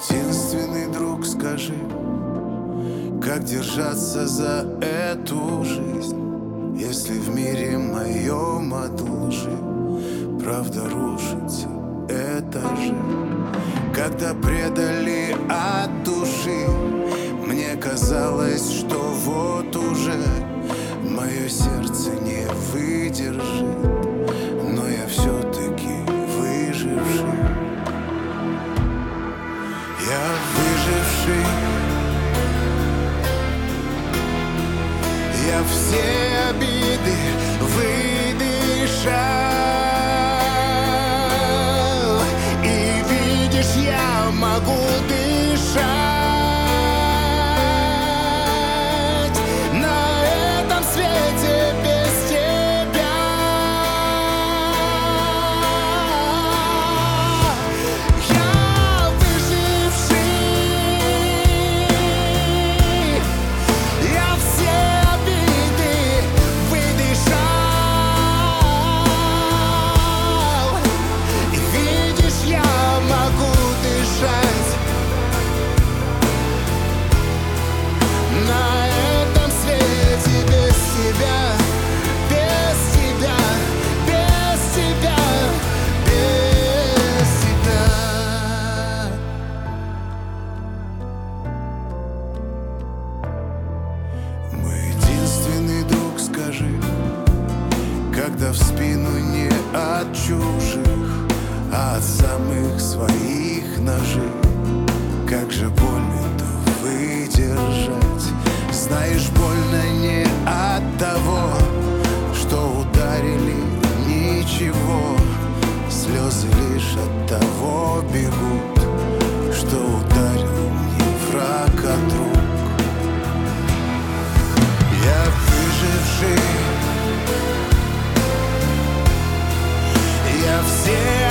единственный друг, скажи, как держаться за эту жизнь, если в мире моем от лжи правда рушится этажи. Когда предали от души, мне казалось, что вот уже мое сердце не выдержит, но я все-таки выживший. Я выживший. Я все обиды выдышал, и видишь, я могу дышать на этом свете без тебя. Я выживший. Я все обиды выдышал, и видишь, я могу дышать на этом свете без тебя, без тебя, без тебя, без тебя. Мой единственный друг, скажи, когда в спину не от чужих, а от самых своих ножи, как же больно-то выдержать. Знаешь, больно не от того, что ударили, ничего. Слезы лишь от того бегут, что ударил не враг, а друг. Я выживший. Я все